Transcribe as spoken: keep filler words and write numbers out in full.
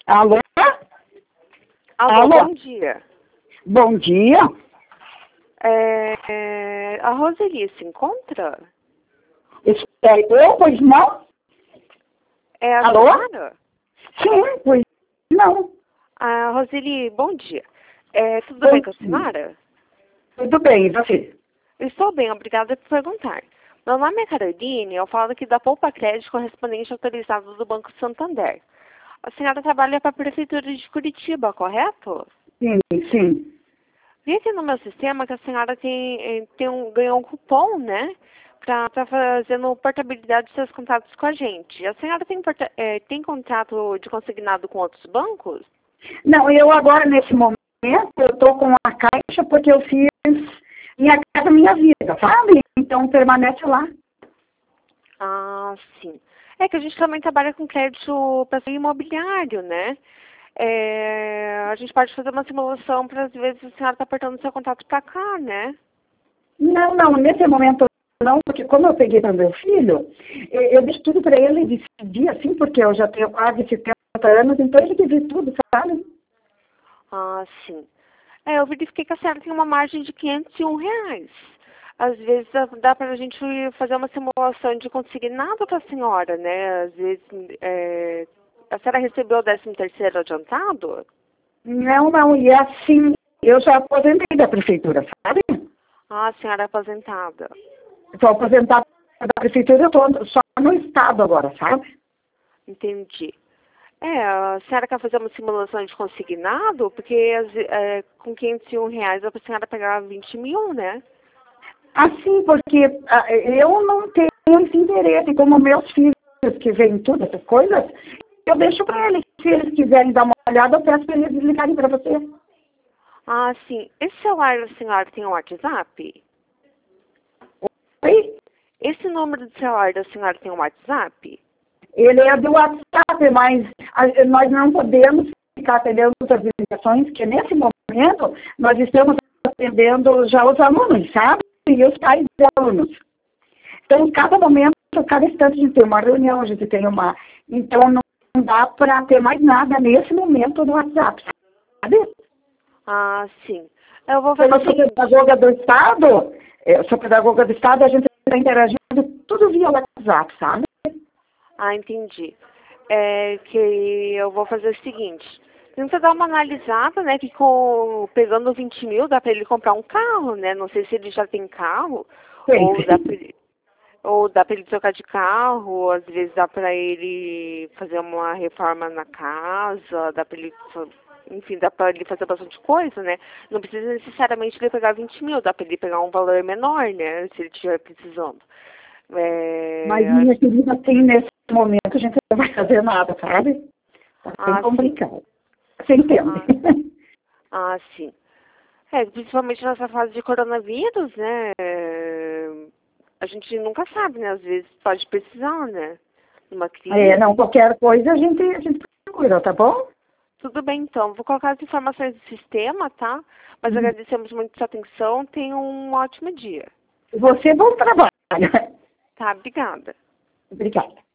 Alô? Alô, Alô? bom dia. Bom dia. É, é, a Roseli se encontra? Espera eu, pois não? É a Alô? senhora? Sim, pois não. A Roseli, bom dia. É, tudo Bom bem com a dia. senhora? Tudo bem, e você? Estou bem, obrigada por perguntar. Meu nome é Caroline, eu falo aqui da Poupa Crédito correspondente autorizado do Banco Santander. A senhora trabalha para a Prefeitura de Curitiba, correto? Sim, sim. Vi aqui no meu sistema que a senhora tem, eh, tem um, ganhou um cupom, né? Para fazer no portabilidade dos seus contratos com a gente. A senhora tem, porta, eh, tem contrato de consignado com outros bancos? Não, eu agora, nesse momento, eu estou com a Caixa porque eu fiz Minha Casa Minha Vida, sabe? Então, permanece lá. Ah, sim. É que a gente também trabalha com crédito para ser imobiliário, né? É, a gente pode fazer uma simulação para, às vezes, a senhora está apertando seu contrato para cá, né? Não, não, nesse momento não, porque como eu peguei para o meu filho, eu, eu disse tudo para ele e decidi assim, porque eu já tenho quase setenta anos, então ele que diz tudo, sabe? Ah, sim. É, eu verifiquei que a senhora tem uma margem de quinhentos e um reais. Às vezes dá, dá para a gente fazer uma simulação de consignado para a senhora, né? Às vezes, é, a senhora recebeu o décimo terceiro adiantado? Não, não, e assim, eu já aposentei da prefeitura, sabe? Ah, a senhora é aposentada. Estou aposentada da prefeitura, eu estou só no estado agora, sabe? Entendi. É, a senhora quer fazer uma simulação de consignado? Porque as- é, com quinhentos e um reais a senhora pegar vinte mil, né? Assim, porque ah, eu não tenho esse interesse, como meus filhos que veem todas essas coisas, eu deixo para eles. Se eles quiserem dar uma olhada, eu peço para eles ligarem para você. Ah, sim. Esse celular da senhora tem um WhatsApp? Oi? Esse número de celular da senhora tem um WhatsApp? Ele é do WhatsApp, mas a- nós não podemos ficar atendendo as ligações, porque nesse momento nós estamos atendendo já os alunos, sabe? E os pais dos alunos. Então, em cada momento, cada instante a gente tem uma reunião, a gente tem uma... Então, não dá para ter mais nada nesse momento no WhatsApp, sabe? Ah, sim. Eu vou Eu fazer o sou seguinte. pedagoga do Estado, eu sou pedagoga do Estado, a gente está interagindo tudo via WhatsApp, sabe? Ah, entendi. É que eu vou fazer o seguinte. Tenta dar uma analisada, né? Que com, pegando vinte mil dá para ele comprar um carro, né? Não sei se ele já tem carro, ou dá Sempre. para ele, ou dá para ele trocar de carro, ou às vezes dá para ele fazer uma reforma na casa, dá para ele, fa- enfim, dá para ele fazer bastante coisa, né? Não precisa necessariamente ele pegar vinte mil, dá para ele pegar um valor menor, né? Se ele estiver precisando. Mas, É, minha querida, assim, nesse momento a gente não vai fazer nada, sabe? Tá bem ah, sim. complicado. Você entende? Ah, ah, sim. É, principalmente nessa fase de coronavírus, né? é, A gente nunca sabe, né? Às vezes pode precisar, né? Numa É, não, crise. qualquer coisa a gente, a gente procura, tá bom? Tudo bem, então. Vou colocar as informações do sistema, tá? Mas Uhum. agradecemos muito sua atenção. Tenha um ótimo dia. Você, bom trabalho. Tá? Obrigada. Obrigada.